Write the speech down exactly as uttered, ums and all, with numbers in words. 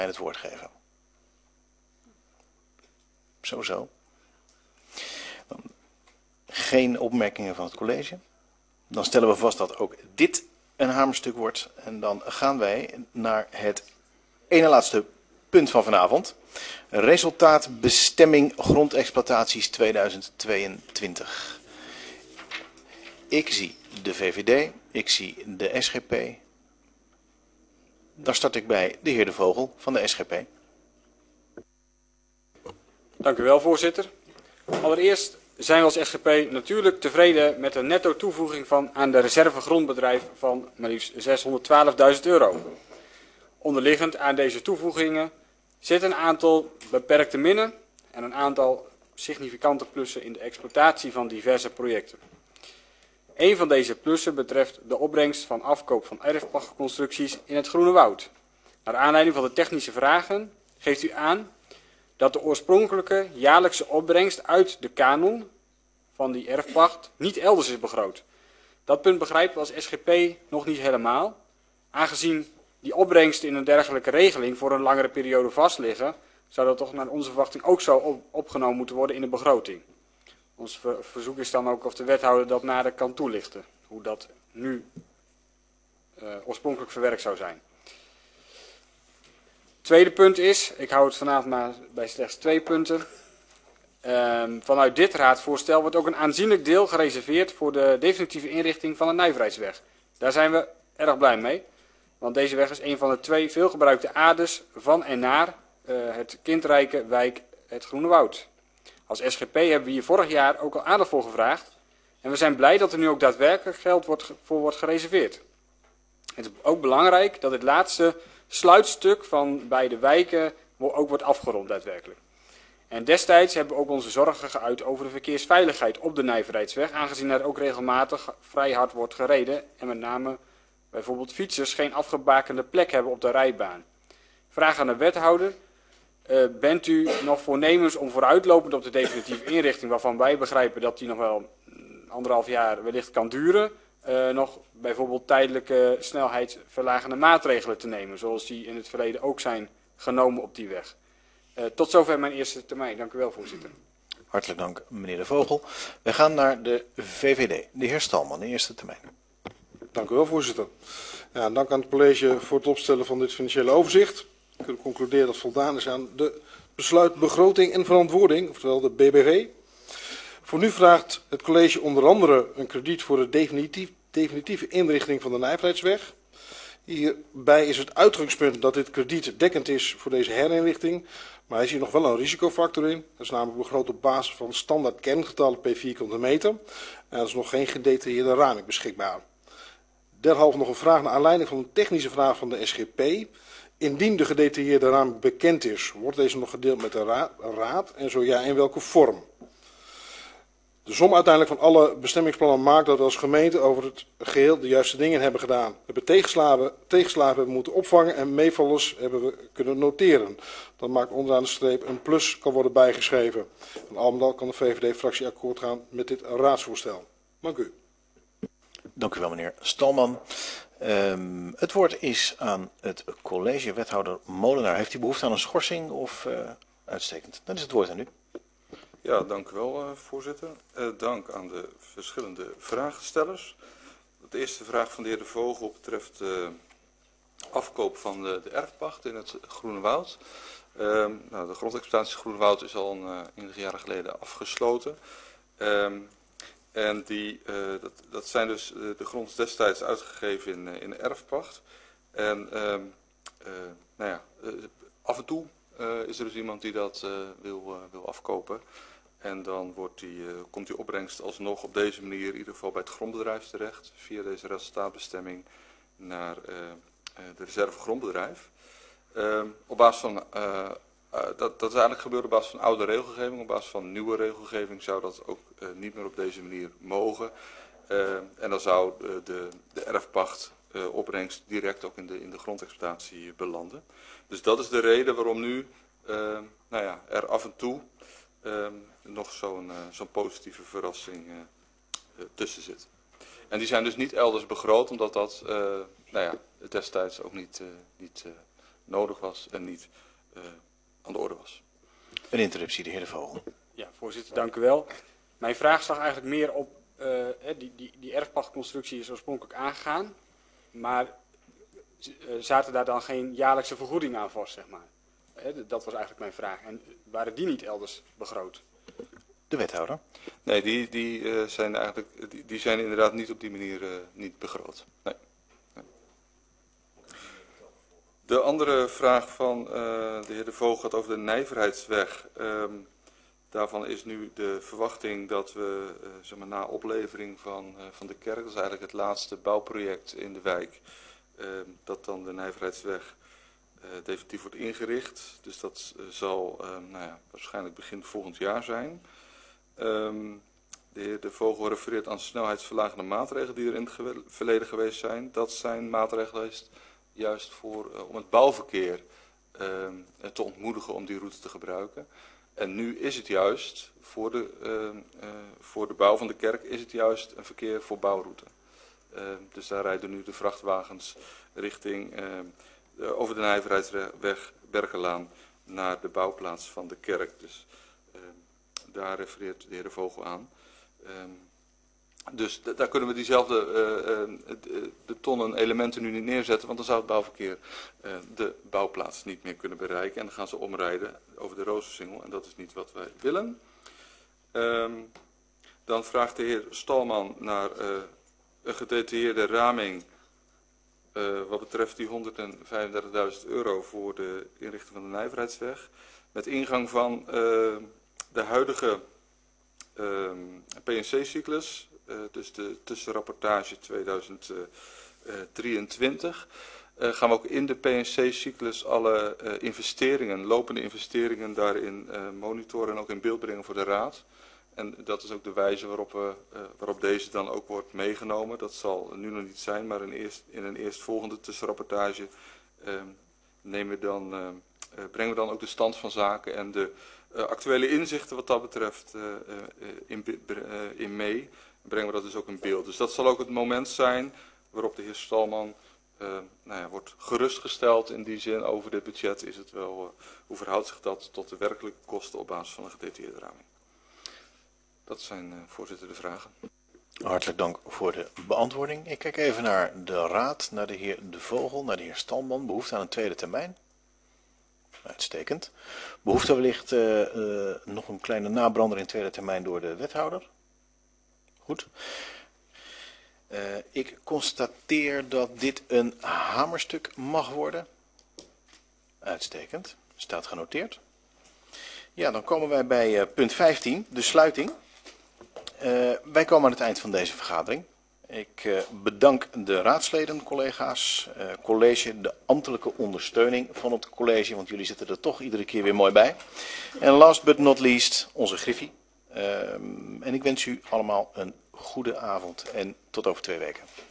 het woord geven. Zo, zo. Geen opmerkingen van het college. Dan stellen we vast dat ook dit een hamerstuk wordt. En dan gaan wij naar het ene laatste punt van vanavond. Resultaatbestemming grondexploitaties tweeduizend tweeëntwintig. Ik zie de V V D, ik zie de S G P. Dan start ik bij de heer De Vogel van de S G P. Dank u wel, voorzitter. Allereerst zijn we als S G P natuurlijk tevreden met een netto toevoeging van aan de reservegrondbedrijf van maar liefst zeshonderdtwaalfduizend euro. Onderliggend aan deze toevoegingen zit een aantal beperkte minnen en een aantal significante plussen in de exploitatie van diverse projecten. Een van deze plussen betreft de opbrengst van afkoop van erfpachtconstructies in het Groene Woud. Naar aanleiding van de technische vragen geeft u aan dat de oorspronkelijke jaarlijkse opbrengst uit de kanon van die erfpacht niet elders is begroot. Dat punt begrijpen we als S G P nog niet helemaal. Aangezien die opbrengsten in een dergelijke regeling voor een langere periode vastliggen, zou dat toch naar onze verwachting ook zo op, opgenomen moeten worden in de begroting. Ons ver, verzoek is dan ook of de wethouder dat nader kan toelichten, hoe dat nu uh, oorspronkelijk verwerkt zou zijn. Tweede punt is, ik hou het vanavond maar bij slechts twee punten. Um, vanuit dit raadsvoorstel wordt ook een aanzienlijk deel gereserveerd voor de definitieve inrichting van de Nijverheidsweg. Daar zijn we erg blij mee, want deze weg is een van de twee veelgebruikte aders van en naar uh, het kindrijke wijk het Groene Woud. Als S G P hebben we hier vorig jaar ook al aandacht voor gevraagd en we zijn blij dat er nu ook daadwerkelijk geld wordt, voor wordt gereserveerd. Het is ook belangrijk dat het laatste sluitstuk van beide wijken ook wordt afgerond daadwerkelijk. En destijds hebben we ook onze zorgen geuit over de verkeersveiligheid op de Nijverheidsweg, aangezien er ook regelmatig vrij hard wordt gereden en met name bijvoorbeeld fietsers geen afgebakende plek hebben op de rijbaan. Vraag aan de wethouder, uh, bent u nog voornemens om vooruitlopend op de definitieve inrichting, waarvan wij begrijpen dat die nog wel anderhalf jaar wellicht kan duren, Uh, nog bijvoorbeeld tijdelijke snelheidsverlagende maatregelen te nemen, zoals die in het verleden ook zijn genomen op die weg. Uh, tot zover mijn eerste termijn. Dank u wel, voorzitter. Hartelijk dank, meneer De Vogel. We gaan naar de V V D. De heer Stalman, de eerste termijn. Dank u wel, voorzitter. Ja, dank aan het college voor het opstellen van dit financiële overzicht. We kunnen concluderen dat voldaan is aan de besluit begroting en verantwoording, oftewel de B B V. Voor nu vraagt het college onder andere een krediet voor de definitief, definitieve inrichting van de Nijverheidsweg. Hierbij is het uitgangspunt dat dit krediet dekkend is voor deze herinrichting, maar hij ziet nog wel een risicofactor in. Dat is namelijk begroot op basis van standaard kerngetallen per vierkante meter. En er is nog geen gedetailleerde raming beschikbaar. Derhalve nog een vraag naar aanleiding van een technische vraag van de S G P. Indien de gedetailleerde raming bekend is, wordt deze nog gedeeld met de ra raad en zo ja, in welke vorm? De som uiteindelijk van alle bestemmingsplannen maakt dat we als gemeente over het geheel de juiste dingen hebben gedaan. We hebben tegenslagen, tegenslagen hebben moeten opvangen en meevallers hebben we kunnen noteren. Dat maakt onderaan de streep een plus kan worden bijgeschreven. En al met al kan de V V D-fractie akkoord gaan met dit raadsvoorstel. Dank u. Dank u wel, meneer Stalman. Um, het woord is aan het college. Wethouder Molenaar. Heeft u behoefte aan een schorsing of uh, uitstekend? Dan is het woord aan u. Ja, dank u wel, uh, voorzitter. Uh, dank aan de verschillende vraagstellers. De eerste vraag van de heer De Vogel betreft de uh, afkoop van de, de erfpacht in het Groene Woud. Uh, nou, de grondexploitatie Groene Woud is al een, uh, enige jaren geleden afgesloten. Um, en die, uh, dat, dat zijn dus uh, de grond destijds uitgegeven in, uh, in erfpacht. En uh, uh, nou ja, uh, af en toe uh, is er dus iemand die dat uh, wil, uh, wil afkopen. En dan wordt die, uh, komt die opbrengst alsnog op deze manier in ieder geval bij het grondbedrijf terecht. Via deze resultaatbestemming naar uh, uh, de reserve grondbedrijf. Uh, op basis van, uh, uh, dat, dat is eigenlijk gebeurd op basis van oude regelgeving. Op basis van nieuwe regelgeving zou dat ook uh, niet meer op deze manier mogen. Uh, en dan zou uh, de, de erfpacht uh, opbrengst direct ook in de, in de grondexploitatie belanden. Dus dat is de reden waarom nu uh, nou ja, er af en toe uh, nog zo'n uh, zo'n positieve verrassing uh, uh, tussen zit. En die zijn dus niet elders begroot, omdat dat uh, nou ja, destijds ook niet, uh, niet uh, nodig was en niet uh, aan de orde was. Een interruptie, de heer De Vogel. Ja, voorzitter, dank u wel. Mijn vraag zag eigenlijk meer op, uh, die, die, die erfpachtconstructie is oorspronkelijk aangegaan, maar uh, zaten daar dan geen jaarlijkse vergoedingen aan vast, zeg maar? Uh, dat was eigenlijk mijn vraag. En waren die niet elders begroot? De wethouder. Nee, die, die, uh, zijn, eigenlijk, die, die zijn inderdaad niet op die manier uh, niet begroot. Nee. Nee. De andere vraag van uh, de heer De Vogel gaat over de Nijverheidsweg. Um, daarvan is nu de verwachting dat we uh, zeg maar, na oplevering van, uh, van de kerk, dat is eigenlijk het laatste bouwproject in de wijk, uh, dat dan de Nijverheidsweg uh, definitief wordt ingericht. Dus dat uh, zal uh, nou ja, waarschijnlijk begin volgend jaar zijn. Um, de heer De Vogel refereert aan snelheidsverlagende maatregelen die er in het verleden geweest zijn. Dat zijn maatregelen geweest juist voor, uh, om het bouwverkeer uh, te ontmoedigen om die route te gebruiken. En nu is het juist, voor de, uh, uh, voor de bouw van de kerk, is het juist een verkeer voor bouwroute. Uh, dus daar rijden nu de vrachtwagens richting uh, de, over de Nijverheidsweg Berkenlaan naar de bouwplaats van de kerk. Dus uh, daar refereert de heer De Vogel aan. Um, dus daar kunnen we diezelfde uh, uh, betonnen elementen nu niet neerzetten, want dan zou het bouwverkeer uh, de bouwplaats niet meer kunnen bereiken. En dan gaan ze omrijden over de Rozersingel en dat is niet wat wij willen. Um, dan vraagt de heer Stalman naar uh, een gedetailleerde raming uh, wat betreft die honderdvijfendertigduizend euro voor de inrichting van de Nijverheidsweg. Met ingang van uh, de huidige uh, P en C-cyclus. Uh, dus de tussenrapportage tweeduizend drieëntwintig. Uh, gaan we ook in de P en C-cyclus alle uh, investeringen, lopende investeringen daarin uh, monitoren en ook in beeld brengen voor de raad. En dat is ook de wijze waarop, we, uh, waarop deze dan ook wordt meegenomen. Dat zal nu nog niet zijn, maar in, eerst, in een eerstvolgende tussenrapportage uh, nemen we dan, uh, uh, brengen we dan ook de stand van zaken en de uh, actuele inzichten wat dat betreft uh, uh, in, uh, in mee. Brengen we dat dus ook in beeld. Dus dat zal ook het moment zijn waarop de heer Stalman uh, nou ja, wordt gerustgesteld in die zin over dit budget. Is het wel, uh, hoe verhoudt zich dat tot de werkelijke kosten op basis van een gedetailleerde raming? Dat zijn, uh, voorzitter, de vragen. Hartelijk dank voor de beantwoording. Ik kijk even naar de raad, naar de heer De Vogel, naar de heer Stalman. Behoefte aan een tweede termijn? Uitstekend. Behoefte wellicht uh, uh, nog een kleine nabrander in tweede termijn door de wethouder? Goed. Uh, ik constateer dat dit een hamerstuk mag worden. Uitstekend. Staat genoteerd. Ja, dan komen wij bij uh, punt vijftien, de sluiting. Uh, wij komen aan het eind van deze vergadering. Ik uh, bedank de raadsleden, collega's, uh, college, de ambtelijke ondersteuning van het college, want jullie zitten er toch iedere keer weer mooi bij. En last but not least, onze Griffie. Uh, en ik wens u allemaal een goede avond en tot over twee weken.